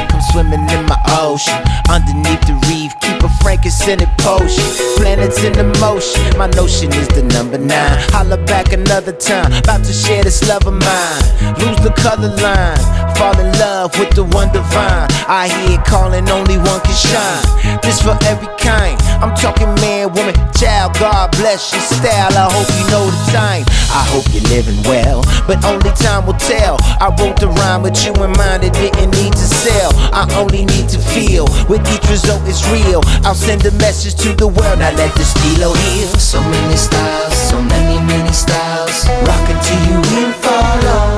come swimming in my ocean. Underneath the reef, keep a frankincense potion. Planets in the motion, my notion is the number 9. Holla back another time, about to share this love of mine. Lose the color line, fall in love with the one divine. I hear it calling, only one can shine. This for every kind, I'm talking man, woman, child. God bless your style, I hope you know the time. I hope you're living well, but only time will tell. I wrote the rhyme with you in mind, it didn't need to sell. I only need to feel, with each result it's real. I'll send a message to the world, now let the stilo heal. So many styles, so many styles. Rockin' to you in follow.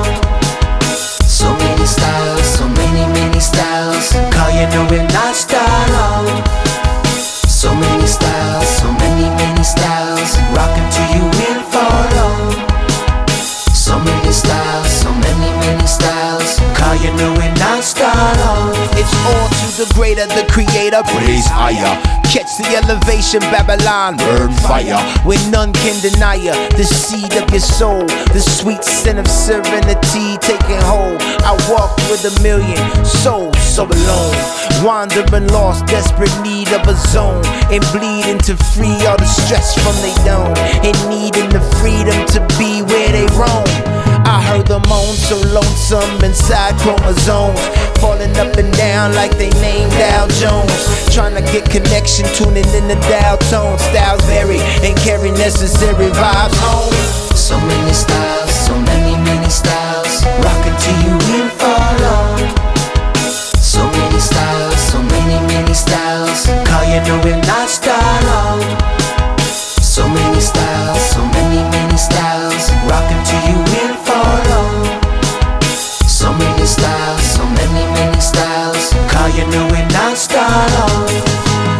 So many styles, so many styles. Call you know we're not style out. So many styles, so many styles. Rockin' to you in follow. So many styles, so many styles. Call you know we're not style out. It's all to the greater, the creator. Praise higher. Catch the elevation, Babylon, burn fire. When none can deny ya, the seed of your soul, the sweet scent of serenity taking hold. I walked with a million souls, so alone, wandering lost, desperate need of a zone, and bleeding to free all the stress from they dome, and needing the freedom to be where they roam. I heard them moan so lonesome inside chromosomes, falling up and down like they named Dow Jones. Trying to get connection, tuning in the dial tone. Styles vary and carry necessary vibes home. So many styles, so many styles. Rockin' to you in follow. So many styles, so many styles. Call you know we're not style out. So many styles, so many styles. Rockin' to you in follow. So many styles, so many styles. Call you know we're not style out.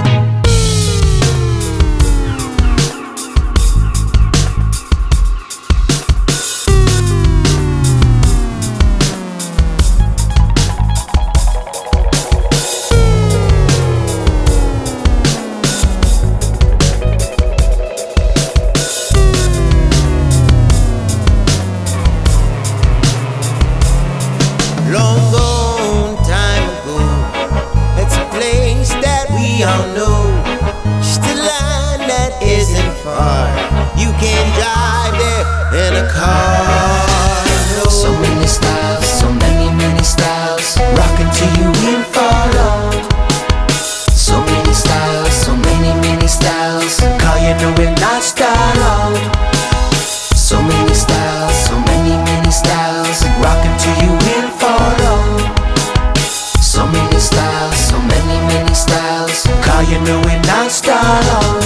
Long gone time ago, it's a place that we all know. Just a line that isn't far. You can drive there in a car. So many styles, so many styles. Rockin' to you in follow. So many styles, so many styles. Call you know we're not style out. So many styles, so many styles. Rockin' to you in follow. So many styles, so many styles. Call you know we're not style out.